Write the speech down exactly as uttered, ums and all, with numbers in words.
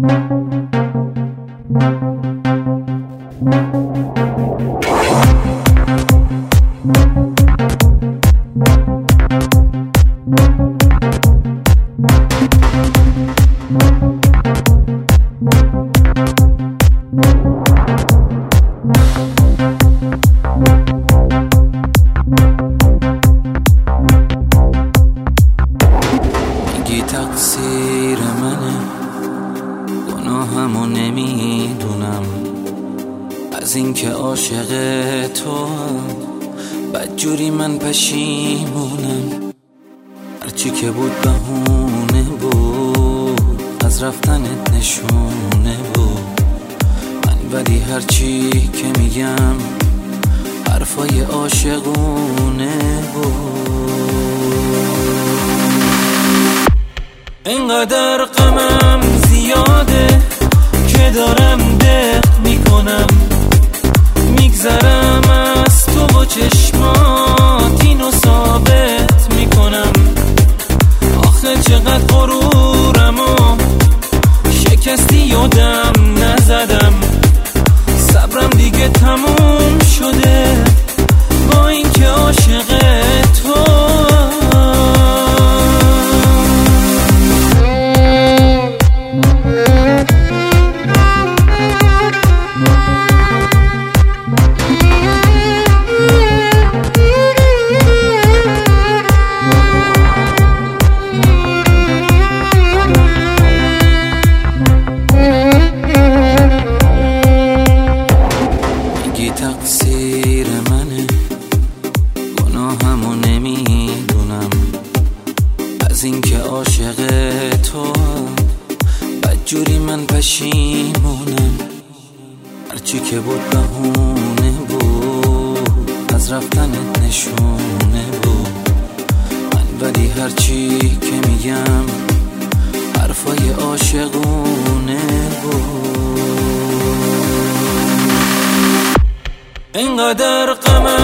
میگی تقصیر منه، گناهمو نمیدونم، از اینکه عاشق تو هم بدجوری من پشیمونم. هرچی که بود بهونه بود، از رفتنت نشونه بود، من ولی هرچی که میگم حرفای عاشقونه بود. اینقدر غمم زیاده که دارم دق میکنم، میگذرم از تو و چشمات اینو ثابت میکنم. آخه چقدر غرورم و شکستی یادم نزدم، صبرم دیگه تموم شده با اینکه عاشق تو. تقصیر منه، گناهمو نمیدونم، از اینکه عاشق تو بدجوری من پشیمونم. هرچی که بود بهونه بود، از رفتنت نشونه بود، من ولی هرچی که میگم حرفای عاشقونه بود. اینقدر غمم